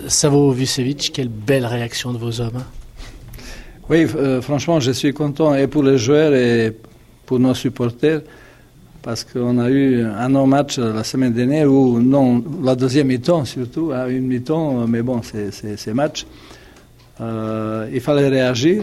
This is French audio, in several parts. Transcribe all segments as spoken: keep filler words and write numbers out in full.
Savo Vucevic, quelle belle réaction de vos hommes. Oui, euh, franchement, je suis content et pour les joueurs et pour nos supporters, parce qu'on a eu un autre match la semaine dernière, où non, la deuxième mi-temps surtout, hein, une mi-temps, mais bon, c'est, c'est, c'est match. Euh, il fallait réagir.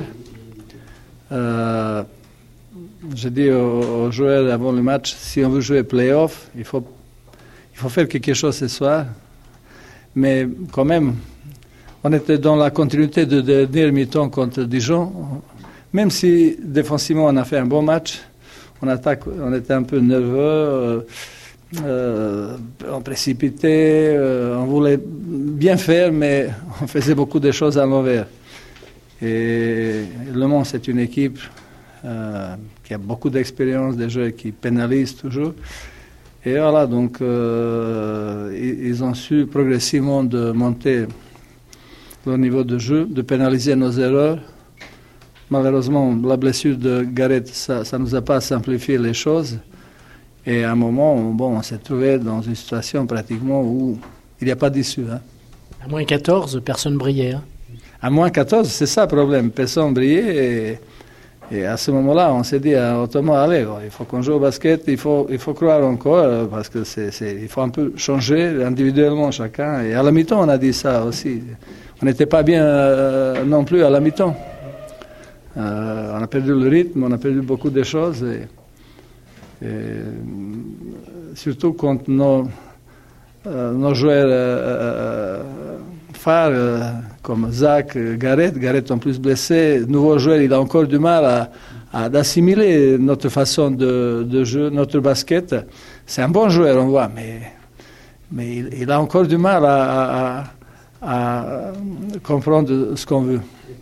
Euh, J'ai dit aux, aux joueurs avant le match, si on veut jouer play-off, il faut, il faut faire quelque chose ce soir. Mais quand même, on était dans la continuité de dernier mi-temps contre Dijon. Même si défensivement on a fait un bon match, on, attaque, on était un peu nerveux, euh, euh, on précipitait, euh, on voulait bien faire, mais on faisait beaucoup de choses à l'envers. Et Le Mans, c'est une équipe euh, qui a beaucoup d'expérience, des joueurs qui pénalisent toujours. Et voilà, donc euh, ils ont su progressivement de monter leur niveau de jeu, de pénaliser nos erreurs. Malheureusement, la blessure de Gareth, ça ne nous a pas simplifié les choses. Et à un moment, bon, on s'est trouvé dans une situation pratiquement où il n'y a pas d'issue. Hein. À moins quatorze, personne brillait. Hein. À moins quatorze, c'est ça le problème. Personne brillait. Et, et à ce moment-là, on s'est dit à Ottoman, allez, il faut qu'on joue au basket, il faut, il faut croire encore, parce que c'est, c'est, il faut un peu changer individuellement chacun. Et à la mi-temps, on a dit ça aussi. On n'était pas bien euh, non plus à la mi-temps. Euh, on a perdu le rythme, on a perdu beaucoup de choses. Et, et, surtout quand nos, euh, nos joueurs euh, phares, euh, comme Zach, Gareth, Gareth en plus blessé, nouveau joueur, il a encore du mal à, à d'assimiler notre façon de, de jouer, notre basket. C'est un bon joueur, on voit, mais, mais il, il a encore du mal à, à, à comprendre ce qu'on veut.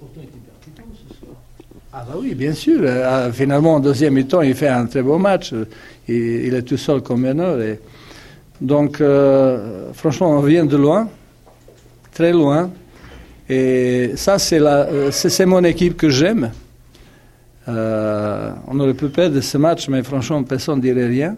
Ah bah oui, bien sûr. Euh, finalement, en deuxième mi-temps, il fait un très beau match. Il, il est tout seul comme meneur. Et donc, euh, franchement, on vient de loin, très loin. Et ça, c'est, la, c'est, c'est mon équipe que j'aime. Euh, on aurait pu perdre ce match, mais franchement, personne ne dirait rien.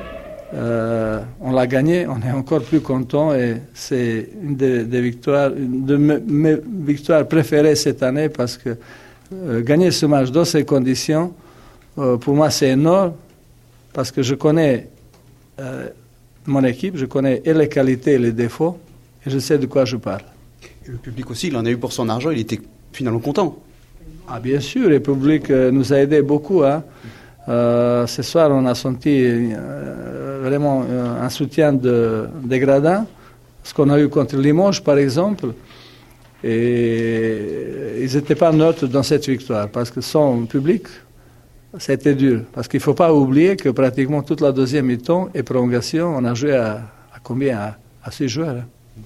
Euh, on l'a gagné, on est encore plus content et c'est une des, des victoires, une de mes, mes victoires préférées cette année parce que euh, gagner ce match dans ces conditions, euh, pour moi c'est énorme parce que je connais euh, mon équipe, je connais et les qualités et les défauts et je sais de quoi je parle. Et le public aussi, il en a eu pour son argent, il était finalement content. Ah bien sûr, le public euh, nous a aidé beaucoup, hein. Euh, ce soir, on a senti euh, vraiment euh, un soutien de, des gradins, ce qu'on a eu contre Limoges, par exemple. Et ils n'étaient pas neutres dans cette victoire, parce que sans public, c'était dur. Parce qu'il ne faut pas oublier que pratiquement toute la deuxième mi-temps et prolongation, on a joué à, à combien à, à six joueurs. Hein.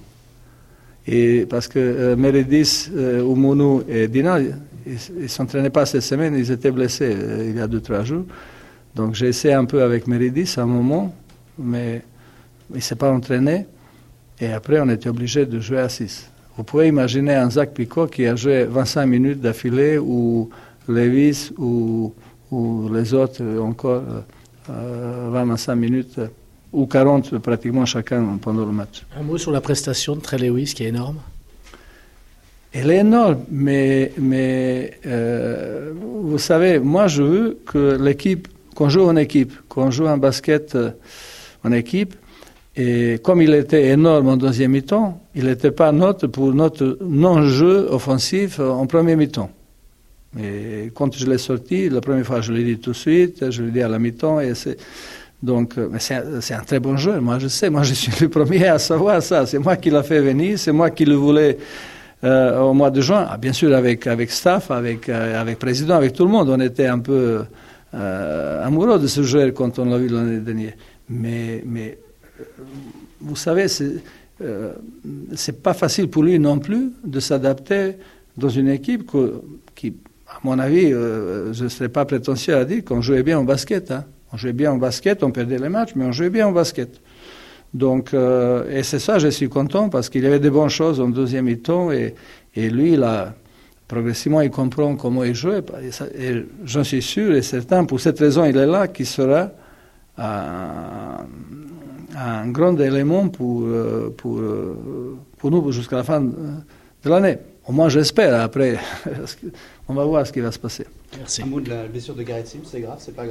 Et parce que euh, Meredith, euh, Oumounu et Dina, ils ne s'entraînaient pas cette semaine, ils étaient blessés euh, il y a deux, trois jours. Donc j'ai essayé un peu avec Meredith à un moment, mais il ne s'est pas entraîné. Et après, on était obligé de jouer à six. Vous pouvez imaginer un Zach Picot qui a joué vingt-cinq minutes d'affilée, ou Lewis, ou, ou les autres encore euh, vingt-cinq minutes, ou quarante pratiquement chacun pendant le match. Un mot sur la prestation de Trey Lewis qui est énorme. Elle est énorme, mais, mais euh, vous savez, moi je veux que l'équipe, qu'on joue en équipe, qu'on joue un basket en équipe, et comme il était énorme en deuxième mi-temps, il n'était pas neutre pour notre non-jeu offensif en premier mi-temps. Et quand je l'ai sorti, la première fois je l'ai dit tout de suite, je l'ai dit à la mi-temps, et c'est... Donc, mais c'est, un, c'est un très bon joueur, moi je sais, moi je suis le premier à savoir ça, c'est moi qui l'ai fait venir, c'est moi qui le voulais euh, au mois de juin, ah, bien sûr avec, avec staff, avec, euh, avec président, avec tout le monde, on était un peu euh, amoureux de ce joueur quand on l'a vu l'année dernière. Mais, mais vous savez, c'est, euh, c'est pas facile pour lui non plus de s'adapter dans une équipe que, qui, à mon avis, euh, je ne serais pas prétentieux à dire qu'on jouait bien au basket, hein. On jouait bien au basket, on perdait les matchs, mais on jouait bien au basket. Donc, euh, et c'est ça, je suis content, parce qu'il y avait de bonnes choses en deuxième mi-temps, et, et lui, il a, progressivement, il comprend comment il joue, et, ça, et j'en suis sûr et certain, pour cette raison, il est là, qu'il sera à, un grand élément pour, pour, pour nous jusqu'à la fin de l'année. Au moins, j'espère. Après, on va voir ce qui va se passer. Merci. Un mot de la blessure de Gareth Sims, c'est grave, c'est pas grave.